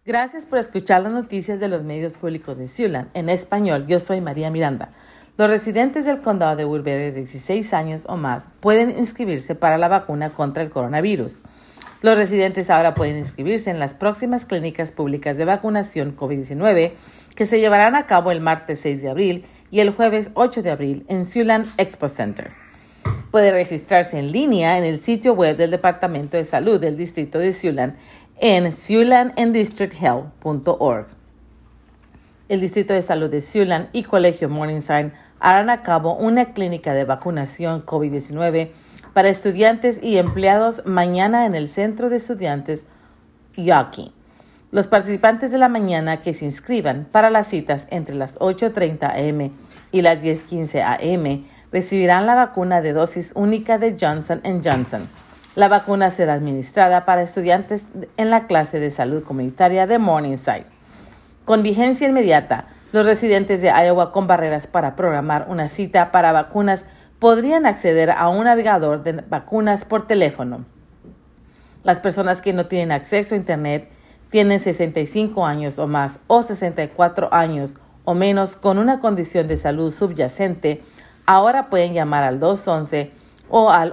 Gracias por escuchar las noticias de los medios públicos de Siouxland. En español, yo soy María Miranda. Los residentes del condado de Woodbury de 16 años o más pueden inscribirse para la vacuna contra el coronavirus. Los residentes ahora pueden inscribirse en las próximas clínicas públicas de vacunación COVID-19 que se llevarán a cabo el martes 6 de abril y el jueves 8 de abril en Siouxland Expo Center. Puede registrarse en línea en el sitio web del Departamento de Salud del Distrito de Siouxland en siouxlandanddistricthealth.org. El Distrito de Salud de Siouxland y Colegio Morningside harán a cabo una clínica de vacunación COVID-19 para estudiantes y empleados mañana en el Centro de Estudiantes Yawkey. Los participantes de la mañana que se inscriban para las citas entre las 8:30 a.m. y las 10:15 a.m. recibirán la vacuna de dosis única de Johnson & Johnson. La vacuna será administrada para estudiantes en la clase de salud comunitaria de Morningside. Con vigencia inmediata, los residentes de Iowa con barreras para programar una cita para vacunas podrían acceder a un navegador de vacunas por teléfono. Las personas que no tienen acceso a Internet, tienen 65 años o más o 64 años o menos con una condición de salud subyacente, ahora pueden llamar al 211 o al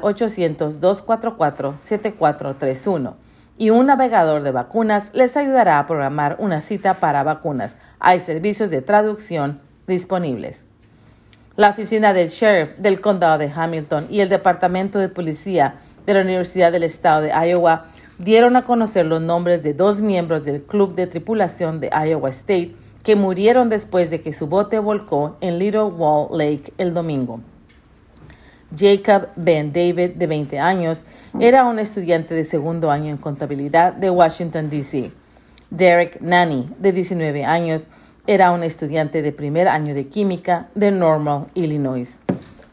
800-244-7431 y un navegador de vacunas les ayudará a programar una cita para vacunas. Hay servicios de traducción disponibles. La oficina del sheriff del condado de Hamilton y el departamento de policía de la Universidad del Estado de Iowa dieron a conocer los nombres de 2 miembros del club de tripulación de Iowa State que murieron después de que su bote volcó en Little Wall Lake el domingo. Jacob Ben David, de 20 años, era un estudiante de segundo año en contabilidad de Washington, D.C. Derek Nanny, de 19 años, era un estudiante de primer año de química de Normal, Illinois.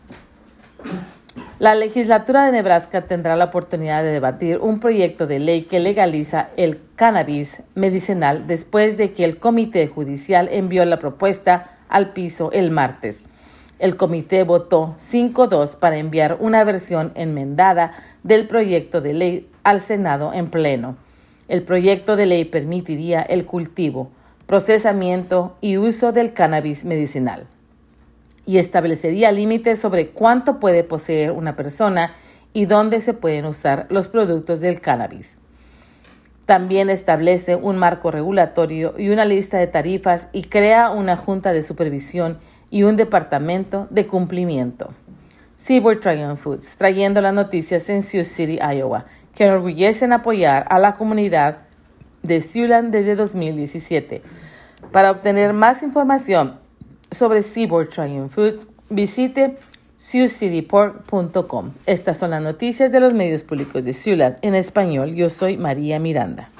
La legislatura de Nebraska tendrá la oportunidad de debatir un proyecto de ley que legaliza el cannabis medicinal después de que el comité judicial envió la propuesta al piso el martes. El comité votó 5-2 para enviar una versión enmendada del proyecto de ley al Senado en pleno. El proyecto de ley permitiría el cultivo, procesamiento y uso del cannabis medicinal y establecería límites sobre cuánto puede poseer una persona y dónde se pueden usar los productos del cannabis. También establece un marco regulatorio y una lista de tarifas y crea una junta de supervisión y un departamento de cumplimiento. Seaboard Tryon Foods, trayendo las noticias en Sioux City, Iowa, que enorgullecen apoyar a la comunidad de Siouxland desde 2017. Para obtener más información sobre Seaboard Tryon Foods, visite siouxcitypork.com. Estas son las noticias de los medios públicos de Siouxland. En español, yo soy María Miranda.